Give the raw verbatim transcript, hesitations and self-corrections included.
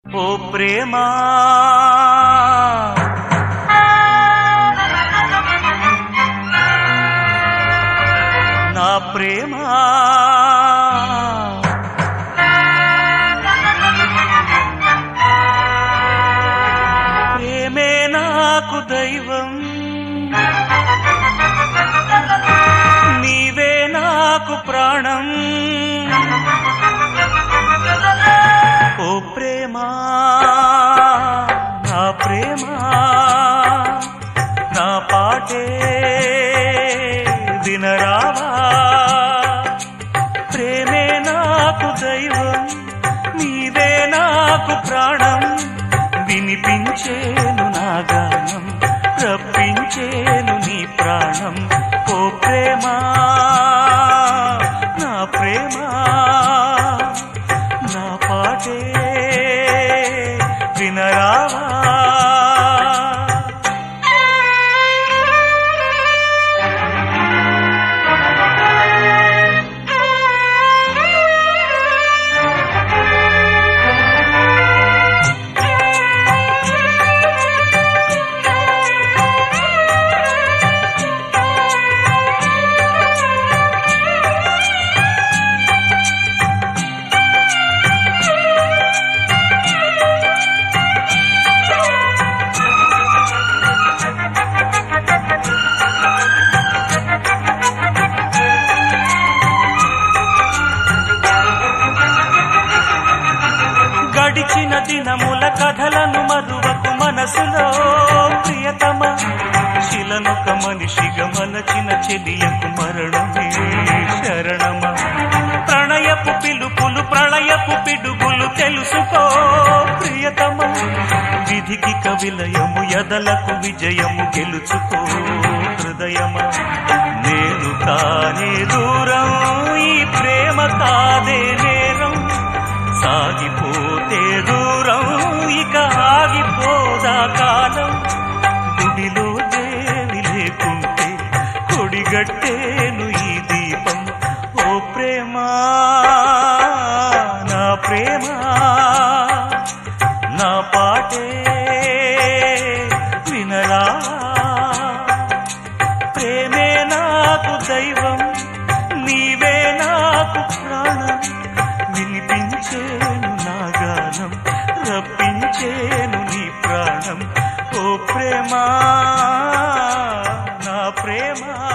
ఓ ప్రేమా నా ప్రేమా ప్రేమే నాకు దైవం నీవే నాకు ప్రాణం ఓ ప్రేమా నా ప్రేమా నా పాటే వినరావా ప్రేమే నాకు దైవం నీవే నాకు ప్రాణం వినిపించేను నా గానం రప్పించేను నీ ప్రాణం ఓ ప్రేమా నా ప్రేమా నా పాటే వినరావా గడిచిన దినముల కథలను మరువకు మనసులో ప్రియతమ శిలనొక మనిషిగా మలచిన చెలియకు మరణమే శరణమ ప్రణయపు పిలుపులు ప్రళయపు పిడుగులు తెలుసుకో ప్రియతమ విధికి కవిలయము ఎదలకు విజయము గెలుచుకో హృదయమ నేను కానే దూరం ఈ ప్రేమ కాదే నేరం సాగిపోతే దూరం ఇక ఆగిపోదా కాలం గుడిలో దేవి లేకుంటే కొడిగట్టేను ఈ దీపం ఓ ప్రేమా నా ప్రేమా నా పాటే వినరా ప్రేమే నాకు దైవం నీవే నాకు ప్రాణం వినిపించేను నా గానం రప్పించేను నీ ప్రాణం ఓ ప్రేమా నా ప్రేమా